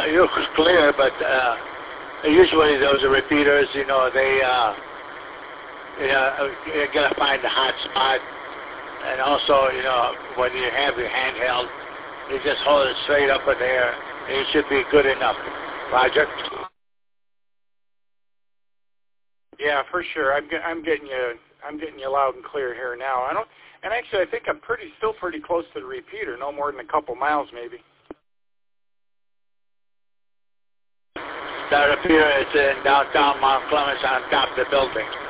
you was clear, but usually those are repeaters. You know, they you gotta find the hot spot, and also, you know, when you have your handheld, you just hold it straight up in the air, and it should be good enough. Roger. Yeah, for sure. I'm getting you loud and clear here now. I think I'm still pretty close to the repeater. No more than a couple miles, maybe. The repeater is in downtown Mount Clemens on top of the building.